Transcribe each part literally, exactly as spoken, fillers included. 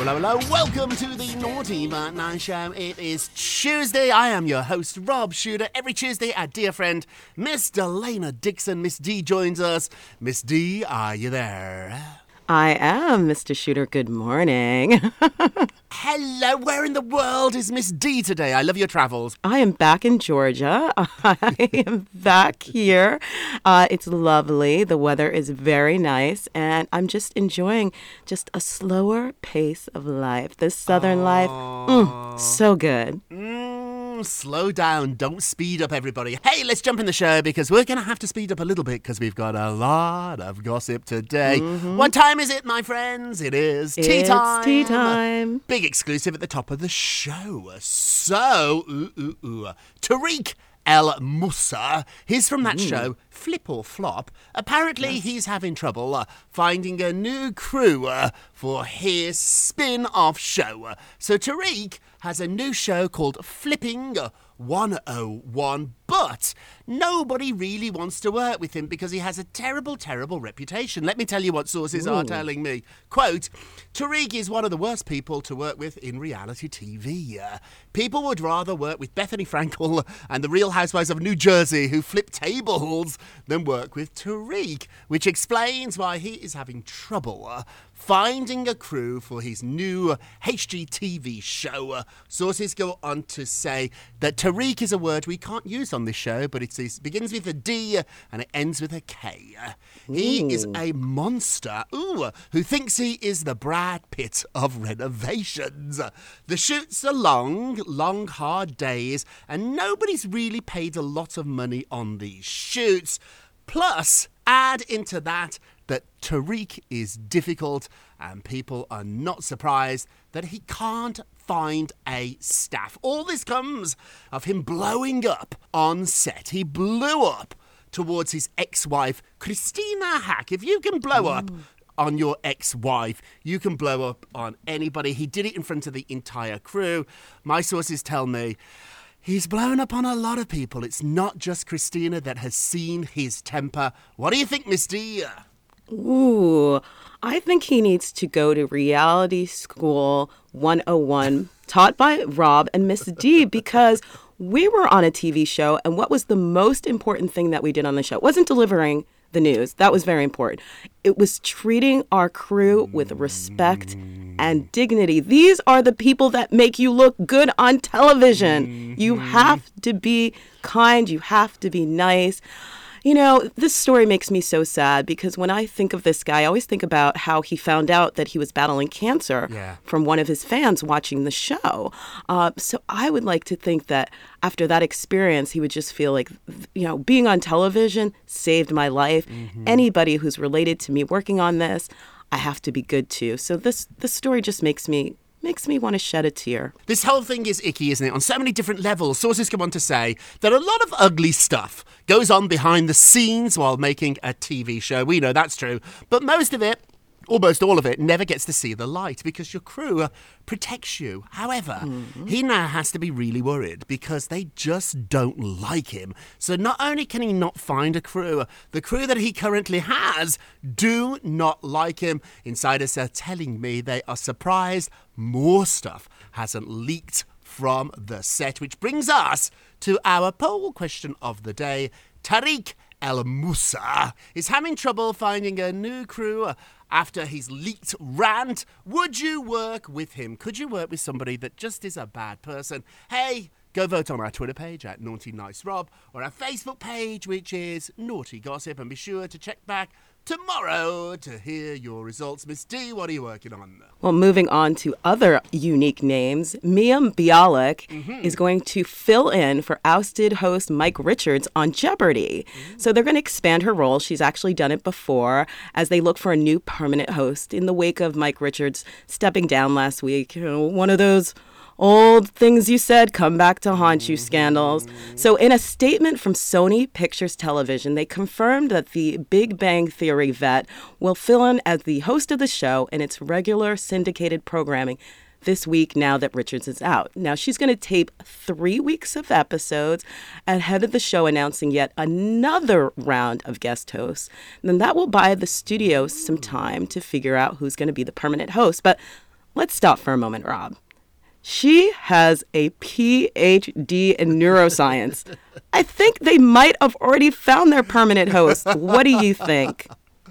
hello, hello. Welcome to the Naughty But Nice Show. It is Tuesday. I am your host, Rob Shooter. Every Tuesday, our dear friend, Miss Delana Dixon. Miss D joins us. Miss D, are you there? I am, Mister Shooter. Good morning. Hello, where in the world is Miss D today? I love your travels. I am back in Georgia. I am back here. Uh, it's lovely. The weather is very nice, and I'm just enjoying just a slower pace of life. This southern oh. life, mm, so good. Mm, slow down. Don't speed up, everybody. Hey, let's jump in the show because we're going to have to speed up a little bit because we've got a lot of gossip today. Mm-hmm. What time is it, my friends? It is it's tea time. It's tea time. Big exclusive at the top of the show. So, ooh, ooh, ooh. Tariq El Moussa, he's from that mm. show, Flip or Flop. Apparently, yes. he's having trouble uh, finding a new crew uh, for his spin-off show. So Tariq has a new show called Flipping one oh one, but nobody really wants to work with him because he has a terrible, terrible reputation. Let me tell you what sources Ooh. are telling me. Quote, Tariq is one of the worst people to work with in reality T V. Uh, people would rather work with Bethany Frankel and the Real Housewives of New Jersey who flip tables than work with Tariq, which explains why he is having trouble uh, finding a crew for his new H G T V show. Uh, sources go on to say that Tariq is a word we can't use on this show, but it's, it begins with a D and it ends with a K. He Ooh. is a monster ooh, who thinks he is the Brad Pitt of renovations. The shoots are long, long, hard days, and nobody's really paid a lot of money on these shoots. Plus, add into that that Tariq is difficult and people are not surprised that he can't find a staff. All this comes of him blowing up on set. He blew up towards his ex-wife, Christina Hack. If you can blow Ooh. up on your ex-wife, you can blow up on anybody. He did it in front of the entire crew. My sources tell me he's blown up on a lot of people. It's not just Christina that has seen his temper. What do you think, Miss D? Ooh, I think he needs to go to Reality School one oh one, taught by Rob and Miss D, because we were on a T V show, and what was the most important thing that we did on the show? It wasn't delivering the news. That was very important. It was treating our crew with respect and dignity. These are the people that make you look good on television. Mm-hmm. You have to be kind. You have to be nice. You know, this story makes me so sad because when I think of this guy, I always think about how he found out that he was battling cancer yeah. from one of his fans watching the show. Uh, so I would like to think that after that experience, he would just feel like, you know, being on television saved my life. Mm-hmm. Anybody who's related to me working on this, I have to be good to. So this, this story just makes me Makes me want to shed a tear. This whole thing is icky, isn't it? On so many different levels. Sources come on to say that a lot of ugly stuff goes on behind the scenes while making a T V show. We know that's true. But most of it, almost all of it, never gets to see the light because your crew uh, protects you. However, mm-hmm. he now has to be really worried because they just don't like him. So not only can he not find a crew, the crew that he currently has do not like him. Insiders are telling me they are surprised more stuff hasn't leaked from the set, which brings us to our poll question of the day. Tariq El Moussa is having trouble finding a new crew after his leaked rant. Would you work with him? Could you work with somebody that just is a bad person? Hey, go vote on our Twitter page at Naughty Nice Rob or our Facebook page, which is Naughty Gossip, and be sure to check back tomorrow to hear your results. Miss D, what are you working on? Well, moving on to other unique names, Mia Bialik mm-hmm. is going to fill in for ousted host Mike Richards on Jeopardy. Mm-hmm. So they're going to expand her role. She's actually done it before as they look for a new permanent host in the wake of Mike Richards stepping down last week. You know, one of those old things you said come back to haunt you scandals. So in a statement from Sony Pictures Television, they confirmed that the Big Bang Theory vet will fill in as the host of the show in its regular syndicated programming this week now that Richards is out. Now, she's going to tape three weeks of episodes ahead of the show announcing yet another round of guest hosts. And then that will buy the studio some time to figure out who's going to be the permanent host. But let's stop for a moment, Rob. She has a P H D in neuroscience. I think they might have already found their permanent host. What do you think?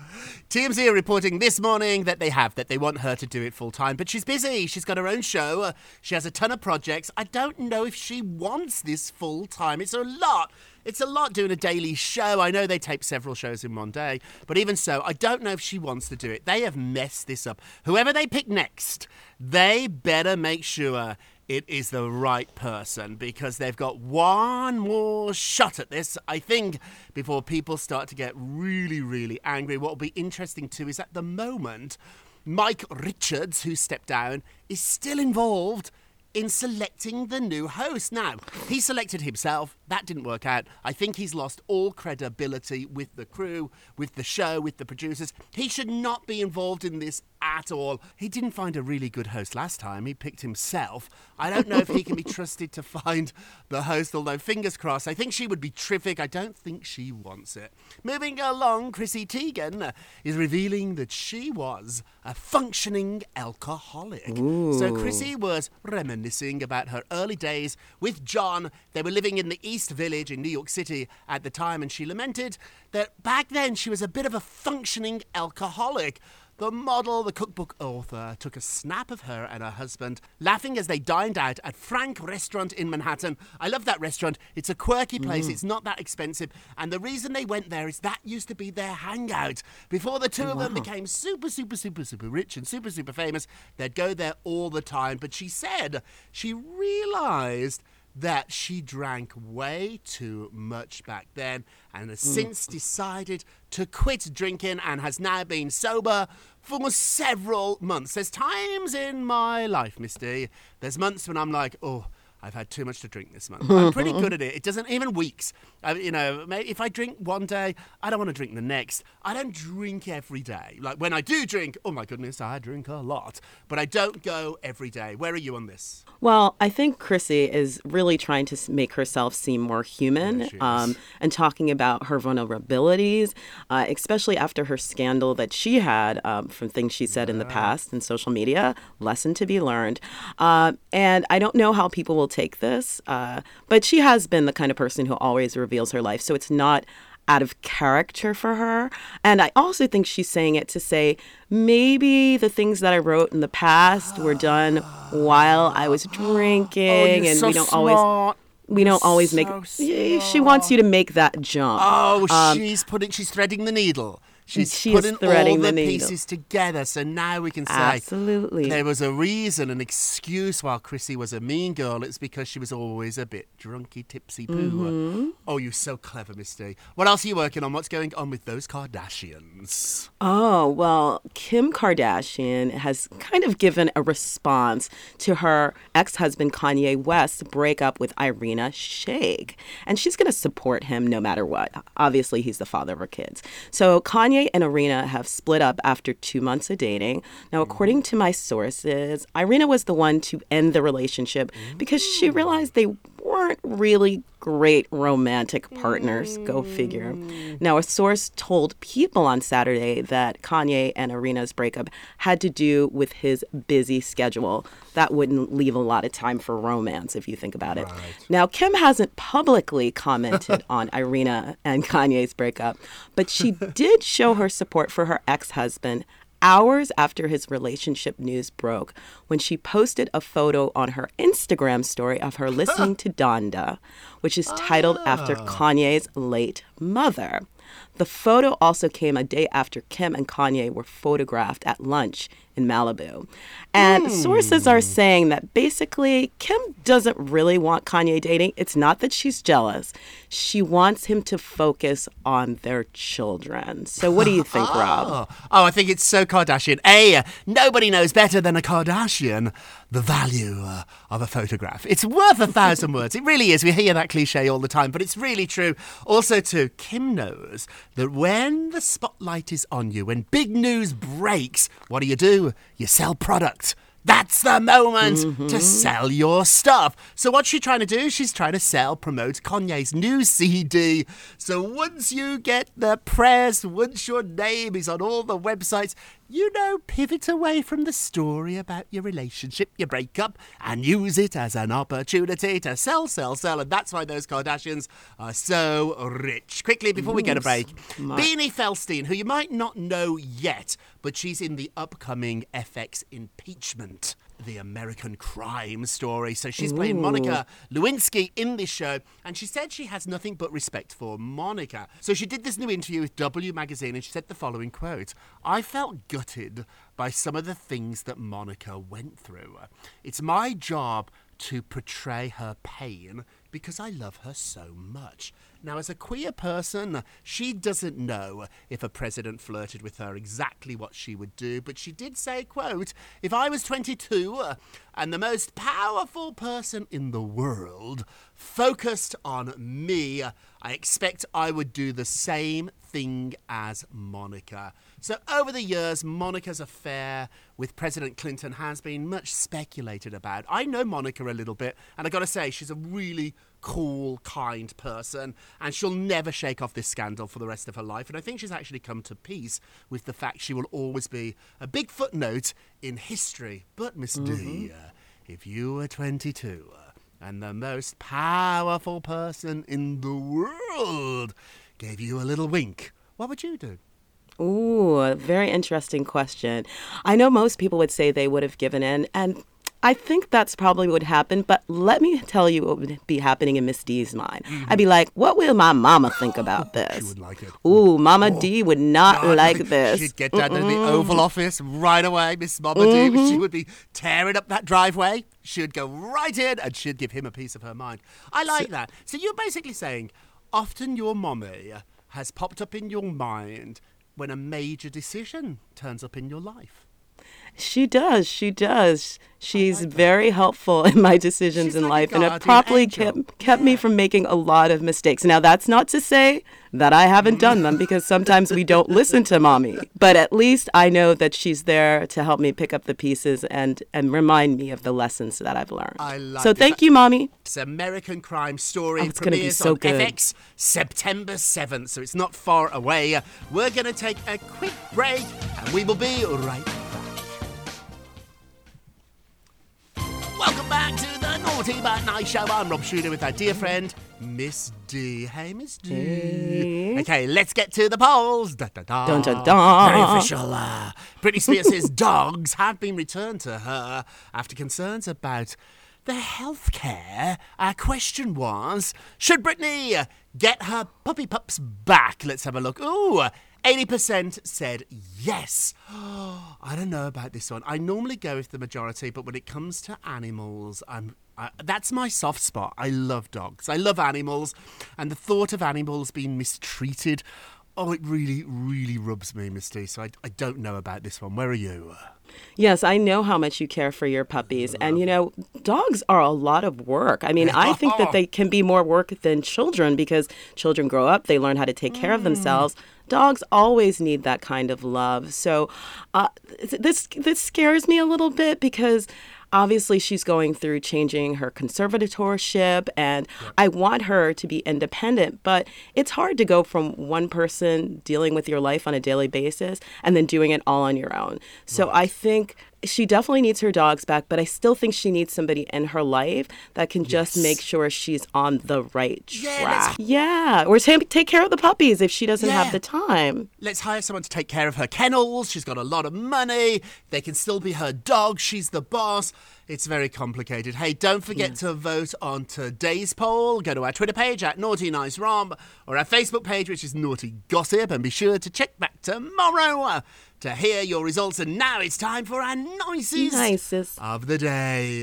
T M Z are reporting this morning that they have, that they want her to do it full time. But she's busy. She's got her own show. Uh, she has a ton of projects. I don't know if she wants this full time. It's a lot. It's a lot doing a daily show. I know they tape several shows in one day. But even so, I don't know if she wants to do it. They have messed this up. Whoever they pick next, they better make sure it is the right person, because they've got one more shot at this, I think, before people start to get really, really angry. What will be interesting too is at the moment, Mike Richards, who stepped down, is still involved in selecting the new host. Now, he selected himself. That didn't work out. I think he's lost all credibility with the crew, with the show, with the producers. He should not be involved in this at all. He didn't find a really good host last time. He picked himself. I don't know if he can be trusted to find the host, although fingers crossed. I think she would be terrific. I don't think she wants it. Moving along, Chrissy Teigen is revealing that she was a functioning alcoholic. Ooh. So Chrissy was reminiscing about her early days with John. They were living in the East Village in New York City at the time, and she lamented that back then she was a bit of a functioning alcoholic. The model, the cookbook author, took a snap of her and her husband, laughing as they dined out at Frank Restaurant in Manhattan. I love that restaurant. It's a quirky place. Mm. It's not that expensive. And the reason they went there is that used to be their hangout. Before the two oh, of them wow. became super, super, super, super rich and super, super famous, they'd go there all the time. But she said she realized that she drank way too much back then and has mm. since decided to quit drinking and has now been sober for several months. There's times in my life, Miss D, there's months when I'm like, oh, I've had too much to drink this month. I'm pretty good at it. It doesn't, even weeks. I, you know, if I drink one day, I don't want to drink the next. I don't drink every day. Like when I do drink, oh my goodness, I drink a lot. But I don't go every day. Where are you on this? Well, I think Chrissy is really trying to make herself seem more human yeah, um, and talking about her vulnerabilities, uh, especially after her scandal that she had um, from things she said yeah. in the past in social media. Lesson to be learned. Uh, and I don't know how people will take this, uh, but she has been the kind of person who always reveals her life, so it's not out of character for her. And I also think she's saying it to say maybe the things that I wrote in the past were done while I was drinking, oh, and so we don't smart. always we don't You're always so make. smart. She wants you to make that jump. Oh, um, she's putting, she's threading the needle. She's She putting is threading all the, the needle. pieces together, so now we can say Absolutely. there was a reason, an excuse while Chrissy was a mean girl. It's because she was always a bit drunky, tipsy poo. Mm-hmm. Oh, you're so clever, Misty. What else are you working on? What's going on with those Kardashians? Oh, well, Kim Kardashian has kind of given a response to her ex-husband Kanye West's breakup with Irina Shayk. And she's going to support him no matter what. Obviously, he's the father of her kids. So Kanye and Irina have split up after two months of dating. Now, according to my sources, Irina was the one to end the relationship because she realized they weren't really great romantic partners. Go figure. Now, a source told People on Saturday that Kanye and Irina's breakup had to do with his busy schedule. That wouldn't leave a lot of time for romance, if you think about it. Right. Now, Kim hasn't publicly commented on Irina and Kanye's breakup, but she did show her support for her ex-husband hours after his relationship news broke, when she posted a photo on her Instagram story of her listening to Donda, which is titled after Kanye's late mother. The photo also came a day after Kim and Kanye were photographed at lunch in Malibu. And mm. sources are saying that basically Kim doesn't really want Kanye dating. It's not that she's jealous. She wants him to focus on their children. So what do you think, oh. Rob? Oh, I think it's so Kardashian. A, nobody knows better than a Kardashian the value uh, of a photograph. It's worth a thousand words. It really is. We hear that cliche all the time, but it's really true. Also, too, Kim knows that when the spotlight is on you, when big news breaks, what do you do? You sell product. That's the moment mm-hmm. to sell your stuff. So what's she trying to do? She's trying to sell, promote Kanye's new C D. So once you get the press, once your name is on all the websites, You know, pivot away from the story about your relationship, your breakup, and use it as an opportunity to sell, sell, sell. And that's why those Kardashians are so rich. Quickly, before we go to break, Smart. Beanie Feldstein, who you might not know yet, but she's in the upcoming F X impeachment, the American crime story. So she's playing Ooh. Monica Lewinsky in this show, and she said she has nothing but respect for Monica. So she did this new interview with W Magazine, and she said the following quote: "I felt gutted by some of the things that Monica went through. It's my job to portray her pain because I love her so much." Now, as a queer person, she doesn't know if a president flirted with her exactly what she would do, but she did say, quote, "If I was twenty-two uh, and the most powerful person in the world focused on me, I expect I would do the same thing as Monica." So over the years, Monica's affair with President Clinton has been much speculated about. I know Monica a little bit, and I got to say, she's a really cool, kind person, and she'll never shake off this scandal for the rest of her life. And I think she's actually come to peace with the fact she will always be a big footnote in history. But, Miss Mm-hmm. D, uh, if you were twenty-two uh, and the most powerful person in the world gave you a little wink, what would you do? Ooh, a very interesting question. I know most people would say they would have given in, and I think that's probably what would happen, but let me tell you what would be happening in Miss D's mind. Mm-hmm. I'd be like, what will my mama think about She this? would like it. Ooh, Mama D would not God, like this. She'd get down to the Oval Office right away, Miss Mama D. She would be tearing up that driveway. She'd go right in and she'd give him a piece of her mind. I like that. So you're basically saying often your mommy has popped up in your mind when a major decision turns up in your life. She does. She does. She's very helpful in my decisions She's in like a life, and it guardian probably angel. kept kept me from making a lot of mistakes. Now, that's not to say that I haven't done them, because sometimes we don't listen to mommy. But at least I know that she's there to help me pick up the pieces and and remind me of the lessons that I've learned. I like so this. thank you, mommy. It's American Crime Story. Oh, it's gonna be premieres so on good. F X September seventh, so it's not far away. We're going to take a quick break, and we will be right back. Welcome back to the Naughty But Nice Show. I'm Rob Shuter with our dear friend, Miss D. Hey, Miss D. Hey. Okay, let's get to the polls. Da, da, da. Dun, dun, dun. Very official. Uh, Britney Spears' dogs have been returned to her after concerns about the healthcare. Our question was, should Britney get her puppy pups back? Let's have a look. Ooh, eighty percent said yes. I don't know about this one. I normally go with the majority, but when it comes to animals, I'm I, that's my soft spot. I love dogs. I love animals, and the thought of animals being mistreated, oh, it really, really rubs me, Misty. So I, I don't know about this one. Where are you? Yes, I know how much you care for your puppies. And, you know, dogs are a lot of work. I mean, I think that they can be more work than children, because children grow up, they learn how to take care of themselves. Dogs always need that kind of love. So uh, this this scares me a little bit, because obviously she's going through changing her conservatorship, and yep. I want her to be independent, but it's hard to go from one person dealing with your life on a daily basis and then doing it all on your own. So right. I think she definitely needs her dogs back, but I still think she needs somebody in her life that can just yes. make sure she's on the right track. Yeah, yeah. Or t- take care of the puppies if she doesn't yeah. have the time. Let's hire someone to take care of her kennels. She's got a lot of money. They can still be her dog. She's the boss. It's very complicated. Hey, don't forget mm. to vote on today's poll. Go to our Twitter page at Naughty Nice Rob, or our Facebook page, which is Naughty Gossip, and be sure to check back tomorrow to hear your results. And now it's time for our nicest, nicest. of the day.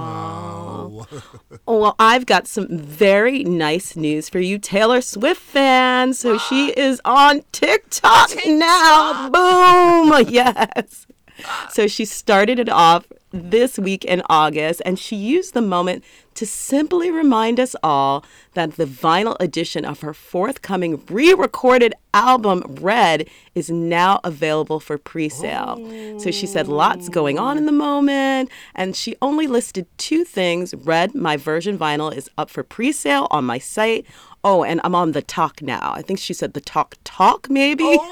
Oh. Oh, well, I've got some very nice news for you Taylor Swift fans. So she is on TikTok, TikTok now. Boom. Yes. So she started it off this week in August, and she used the moment to simply remind us all that the vinyl edition of her forthcoming re-recorded album, Red, is now available for pre-sale. Oh. So she said lots going on in the moment, and she only listed two things. Red, my version vinyl, is up for pre-sale on my site. Oh, and I'm on the Talk now. I think she said the Talk Talk, maybe. Oh.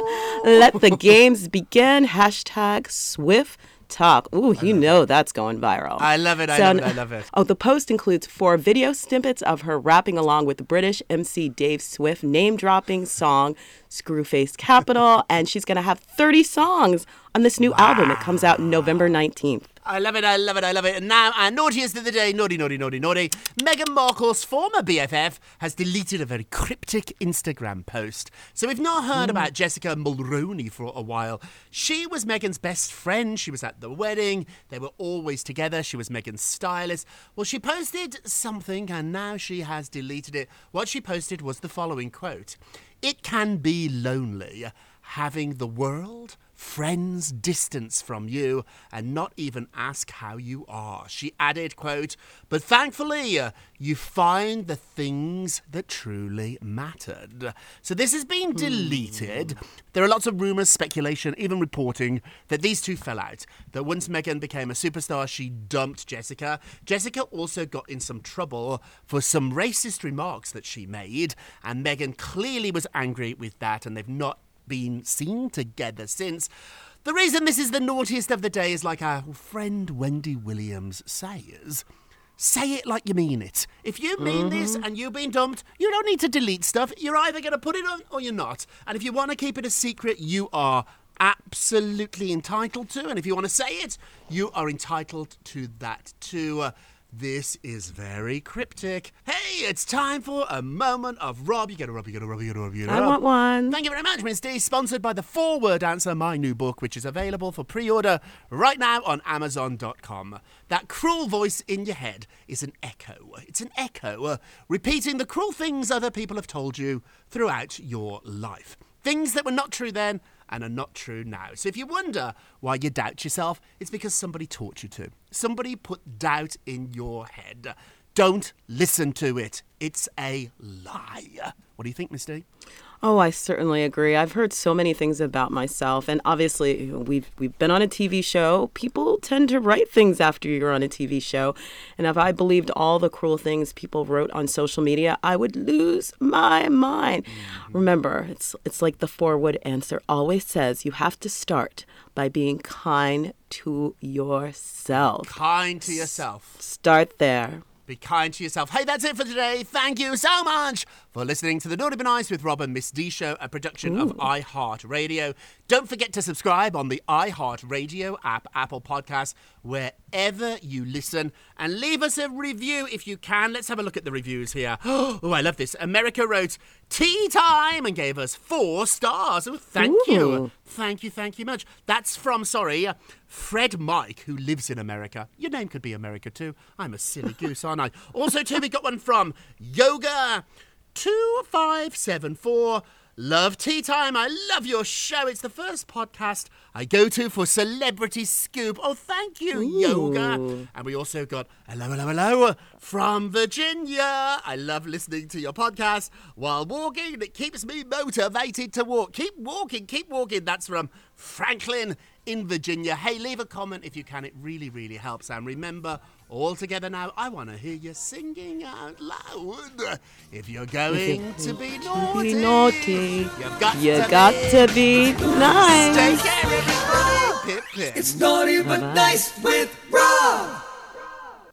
Let the games begin. Hashtag Swift Talk. Ooh, you know that's going viral. I love it. I So- love it. I love it. Oh, the post includes four video snippets of her rapping along with British M C Dave Swift, name-dropping song Screwface Capital, and she's going to have thirty songs on this new album. It comes out November nineteenth. I love it, I love it, I love it. And now, our naughtiest of the day, naughty, naughty, naughty, naughty. Meghan Markle's former B F F has deleted a very cryptic Instagram post. So we've not heard about Jessica Mulroney for a while. She was Meghan's best friend. She was at the wedding. They were always together. She was Meghan's stylist. Well, she posted something and now she has deleted it. What she posted was the following quote. It can be lonely having the world, friends distance from you and not even ask how you are. She added, quote, but thankfully uh, you find the things that truly mattered. So this has been deleted. There are lots of rumours, speculation, even reporting that these two fell out. That once Meghan became a superstar, she dumped Jessica. Jessica also got in some trouble for some racist remarks that she made, and Meghan clearly was angry with that, and they've not been seen together since. The reason this is the naughtiest of the day is like our friend Wendy Williams says, say it like you mean it. If you mean this and you've been dumped, you don't need to delete stuff. You're either going to put it on or you're not. And if you want to keep it a secret, you are absolutely entitled to. And if you want to say it, you are entitled to that too. Uh, This is very cryptic. Hey, it's time for a moment of Rob. You get a Rob, you get a Rob, you get a Rob, you get a I Rob. want one. Thank you very much, Miss D. Sponsored by The Four-Word Answer, my new book, which is available for pre-order right now on amazon dot com. That cruel voice in your head is an echo. It's an echo, uh, repeating the cruel things other people have told you throughout your life. Things that were not true then and are not true now. So if you wonder why you doubt yourself, it's because somebody taught you to. Somebody put doubt in your head. Don't listen to it. It's a lie. What do you think, Miss D? Oh, I certainly agree. I've heard so many things about myself, and obviously we've we've been on a T V show. People tend to write things after you're on a T V show, and if I believed all the cruel things people wrote on social media, I would lose my mind. Mm-hmm. Remember, it's it's like the four-word answer always says: you have to start by being kind to yourself. Kind to yourself. Start there. Be kind to yourself. Hey, that's it for today. Thank you so much for listening to the Naughty But Nice with Rob and Miss D show, a production Ooh. of iHeartRadio. Don't forget to subscribe on the iHeartRadio app, Apple Podcasts, wherever you listen, and leave us a review if you can. Let's have a look at the reviews here. Oh, I love this. America wrote tea time and gave us four stars. Oh, thank Ooh. you. Thank you, thank you much. That's from, sorry, uh, Fred Mike, who lives in America. Your name could be America too. I'm a silly goose, aren't I? Also, too, we got one from Yoga two five seven four. Love Tea Time. I love your show. It's the first podcast I go to for Celebrity Scoop. Oh, thank you, Ooh. Yoga. And we also got hello, hello, hello from Virginia. I love listening to your podcast while walking. It keeps me motivated to walk. Keep walking, keep walking. That's from Franklin in Virginia. Hey, leave a comment if you can. It really, really helps. And remember, all together now, I want to hear you singing out loud. If you're going to be naughty, be naughty, you've got, you to, got be to be nice. Take care, everybody. Pip, pip. It's Naughty But Nice with Rob.